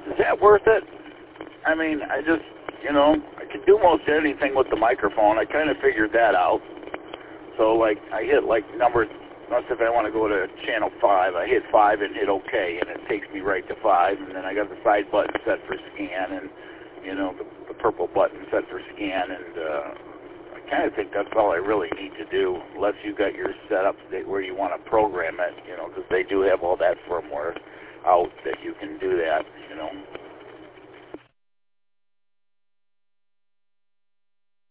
Is that worth it? I mean, I just, I can do most anything with the microphone. I kind of figured that out. So, like, I hit, like, number, let's say if I want to go to channel 5, I hit 5 and hit OK, and it takes me right to 5. And then I got the side button set for scan, and, the purple button set for scan, and I kind of think that's all I really need to do, unless you got your setup where you want to program it, because they do have all that firmware out that you can do that,